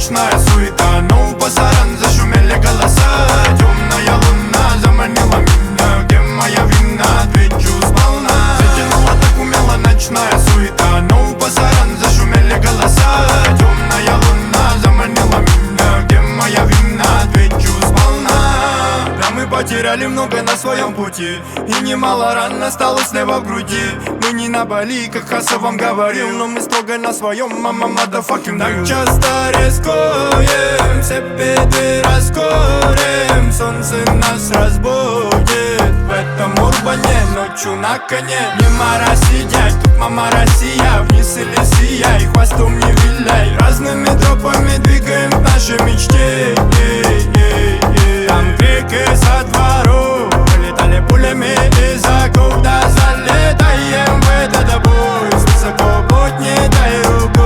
ночная суета, но у пасаран зашумели голоса. Темная луна заманила меня, где моя вина, отвечу сполна. Затянула так умело ночная суета, но у пасаран зашумели голоса. Темная луна заманила меня, где моя вина, отвечу сполна. Да, мы потеряли много на своем пути, и немало ран осталось слева в груди. Мы не на Бали, как Хасса вам говорил, но мы строго на своем, мама, motherfucking так часто рискуем, все беды раскроем. Солнце нас разбудит в этом урбане, ночью на коне. Не мара сидять, тут мама Россия, вниз или сияй, хвостом не виляй. Разными тропами двигаем к нашей мечте. Там крики со двору, летали пулями из оков, да залетаем в этот бой. С высоко поднятой рукой.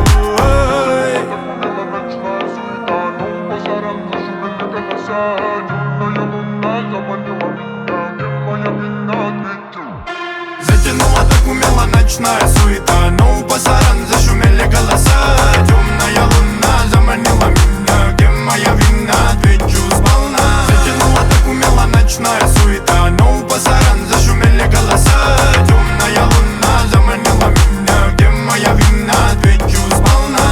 Затянула так умело ночная суета, но у пасаран зашумели голоса. Темная луна заманила меня, где моя вина, отвечу сполна. Затянула так умело ночная суета, но у пасаран зашумели голоса. Темная луна заманила меня, где моя вина, отвечу сполна.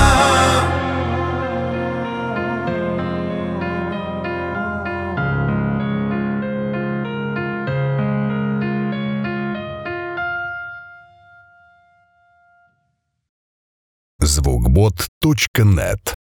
Звукбот.нет